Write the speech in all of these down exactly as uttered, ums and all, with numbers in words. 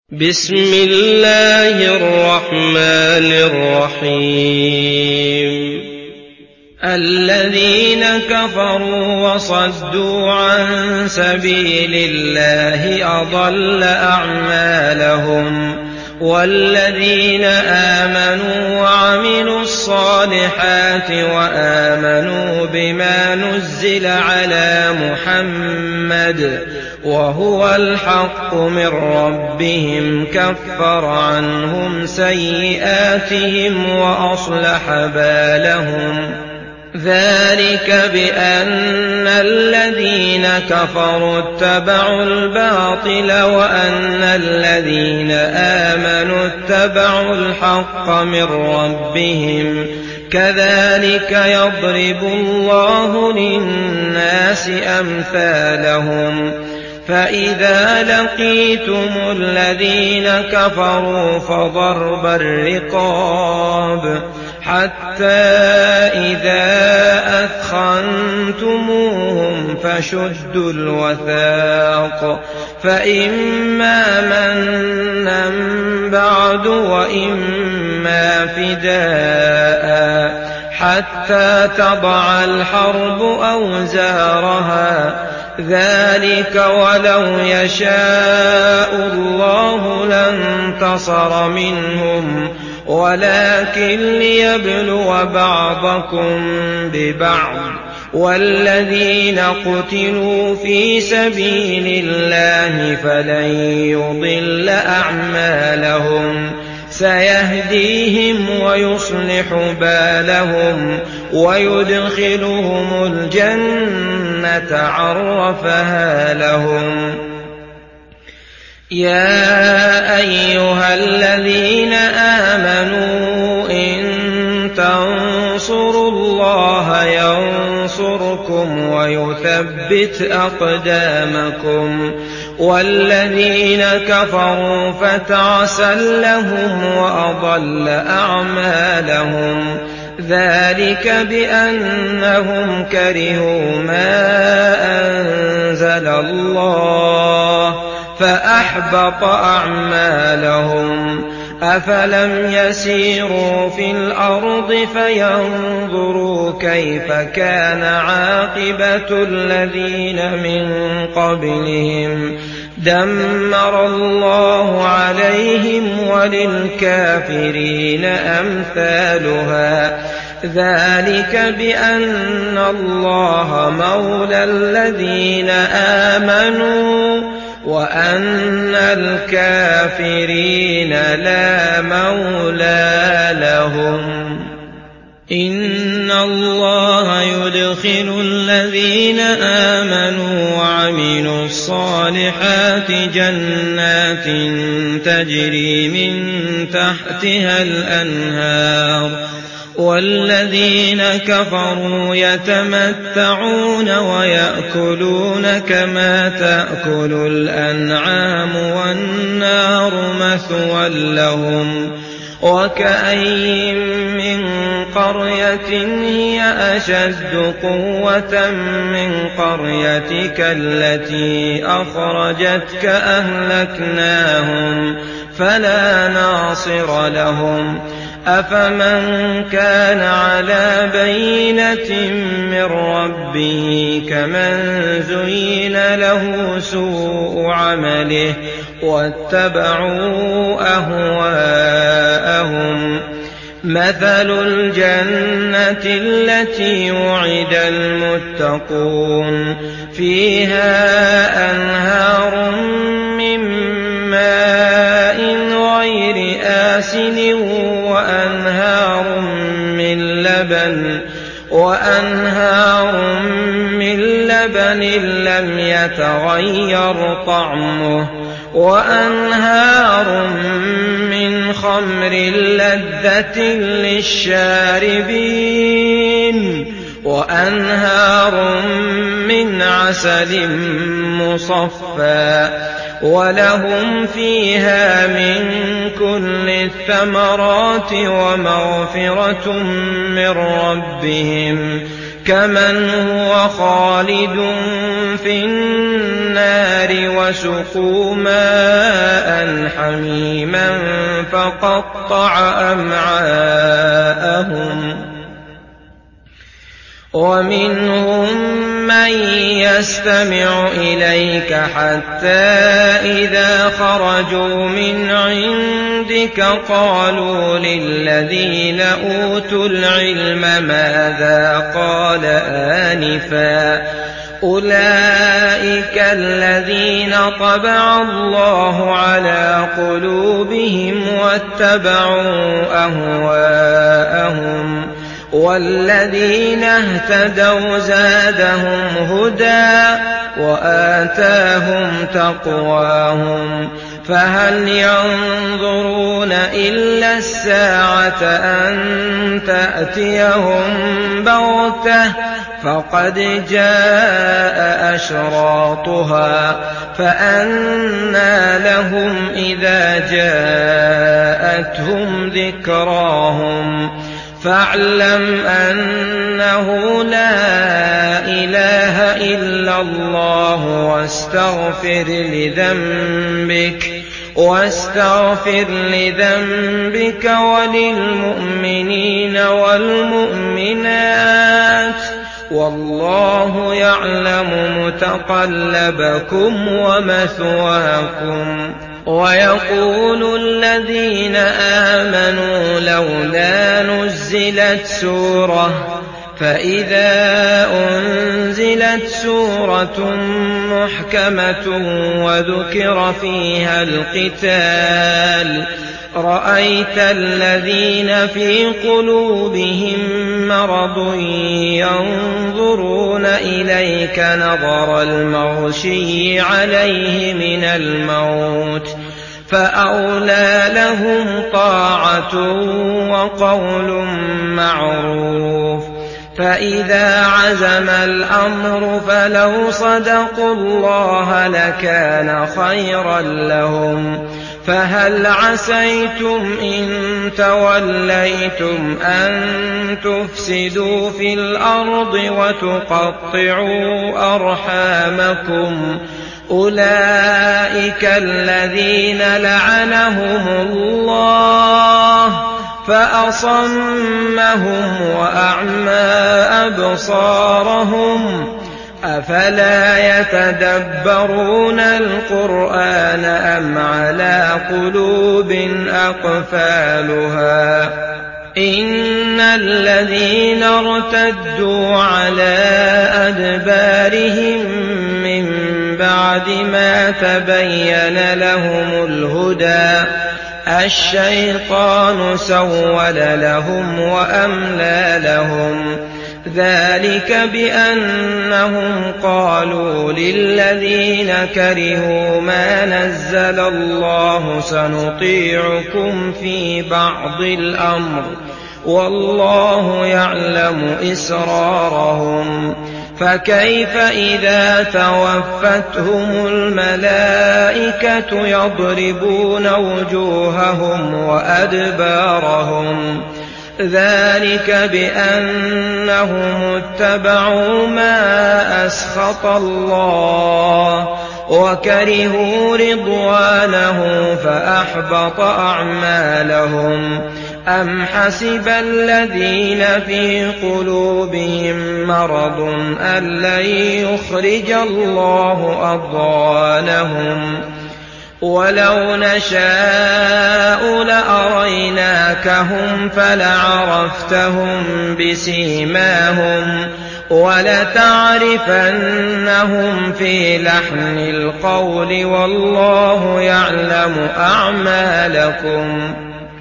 بسم الله الرحمن الرحيم الذين كفروا وصدوا عن سبيل الله أضل أعمالهم والذين آمنوا وعملوا الصالحات وآمنوا بما نزل على محمد وهو الحق من ربهم كفر عنهم سيئاتهم وأصلح بالهم ذلك بأن الذين كفروا اتبعوا الباطل وأن الذين آمنوا اتبعوا الحق من ربهم كذلك يضرب الله للناس أمثالهم فإذا لقيتم الذين كفروا فضرب الرقاب حتى إذا أثخنتموهم فشدوا الوثاق فإما منا بعد وإما فداء حتى تضع الحرب أوزارها ذلك ولو يشاء الله لانتصر منهم ولكن ليبلو بعضكم ببعض والذين قتلوا في سبيل الله فلن يضل أعمالهم سيهديهم ويصلح بالهم ويدخلهم الجنة عرفها لهم يا أيها الذين آمنوا إن تنصروا الله ينصركم ويثبت أقدامكم والذين كفروا فتعسا لهم وأضل أعمالهم ذلك بأنهم كرهوا ما أنزل الله فأحبط أعمالهم أفلم يسيروا في الأرض فينظروا كيف كان عاقبة الذين من قبلهم دمر الله عليهم وللكافرين أمثالها ذلك بأن الله مولى الذين آمنوا وأن الكافرين لا مولى لهم إن الله يدخل الذين آمنوا وعملوا الصالحات جنات تجري من تحتها الأنهار والذين كفروا يتمتعون ويأكلون كما تأكل الأنعام والنار مثوى لهم وكأين من قرية هي أشد قوة من قريتك التي أخرجتك أهلكناهم فلا ناصر لهم أفمن كان على بينة من ربه كمن زين له سوء عمله واتبعوا أهواءهم مثل الجنة التي وعد المتقون فيها أنهار من ماء غير آسن وأنهار من لبن وأنهار من لبن لم يتغير طعمه وأنهار من خمر لذة للشاربين وأنهار من عسل مصفى ولهم فيها من كل الثمرات ومغفرة من ربهم كمن هو خالد في النار وسقوا ماء حميما فقطع أمعاءهم ومنهم من يستمع إليك حتى إذا خرجوا من عندك قالوا للذين أوتوا العلم ماذا قال آنفا أولئك الذين طبع الله على قلوبهم واتبعوا أهواءهم والذين اهتدوا زادهم هدى وآتاهم تقواهم فهل ينظرون إلا الساعة أن تأتيهم بغتة فقد جاء أشراطها فأنى لهم إذا جاءتهم ذكراهم فاعلم أنه لا إله إلا الله واستغفر لذنبك واستغفر لذنبك وللمؤمنين والمؤمنات والله يعلم متقلبكم ومثواكم ويقول الذين آمنوا لولا نزلت سورة فإذا أنزلت سورة محكمة وذكر فيها القتال رأيت الذين في قلوبهم مرض ينظرون إليك نظر المغشي عليه من الموت فأولى لهم طاعة وقول معروف فإذا عزم الأمر فلو صدقوا الله لكان خيرا لهم فهل عسيتم إن توليتم أن تفسدوا في الأرض وتقطعوا أرحامكم أولئك الذين لعنهم الله فأصمهم وأعمى أبصارهم أفلا يتدبرون القرآن أم على قلوب أقفالها إن الذين ارتدوا على أدبارهم من بعد ما تبين لهم الهدى الشيطان سول لهم وأملى لهم ذلك بأنهم قالوا للذين كرهوا ما نزل الله سنطيعكم في بعض الأمر والله يعلم إسرارهم فكيف إذا توفتهم الملائكة يضربون وجوههم وأدبارهم ذلك بأنهم اتبعوا ما أسخط الله وكرهوا رضوانه فأحبط أعمالهم أم حسب الذين في قلوبهم مرض أن لن يخرج الله أضغانهم ولو نشاء لأريناكهم فلعرفتهم بسيماهم ولتعرفنهم في لحن القول والله يعلم أعمالكم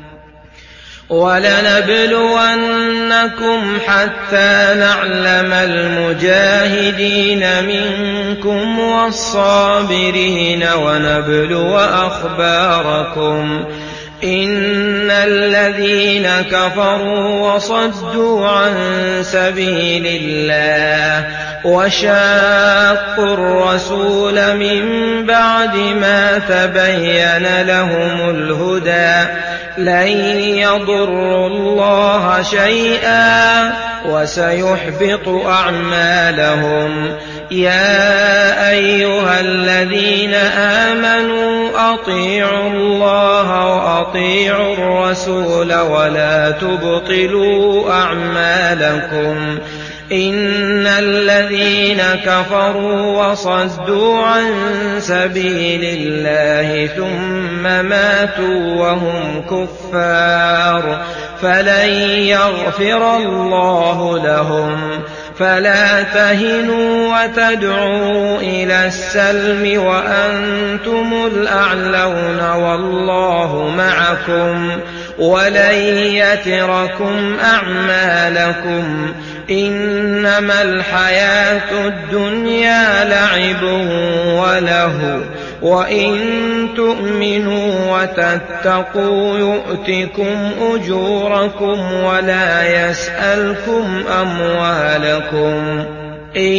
ولنبلونكم حتى نعلم المجاهدين منكم والصابرين ونبلو أخباركم إن الذين كفروا وصدوا عن سبيل الله وشاقوا الرسول من بعد ما تبين لهم الهدى لن يضروا الله شيئا وسيحبط أعمالهم. يا أيها الذين آمنوا أطيعوا الله وأطيعوا الرسول ولا تبطلوا أعمالكم. إن الذين كفروا وصدوا عن سبيل الله ثم ماتوا وهم كفار فلن يغفر الله لهم. فلا تهنوا وتدعوا إلى السلم وأنتم الأعلون والله معكم ولن يتركم أعمالكم. إنما الحياة الدنيا لعب وله وإن تؤمنوا وتتقوا يؤتكم أجوركم ولا يسألكم أموالكم. إن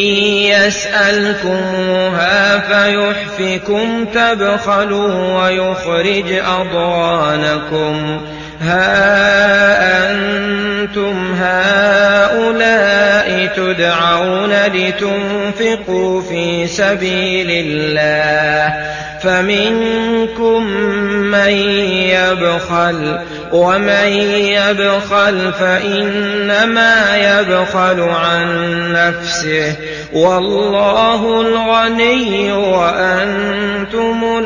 يسألكموها فيحفكم تبخلوا ويخرج أضغانكم. ها أنتم هؤلاء تدعون لتنفقوا في سبيل الله فمنكم من يبخل ومن يبخل فإنما يبخل عن نفسه والله الغني وأنتم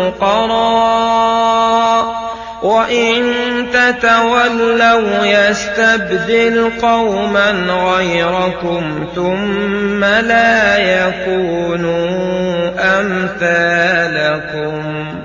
الفقراء وإن تتولوا يستبدل قوما غيركم ثم لا يكونوا أمثالكم.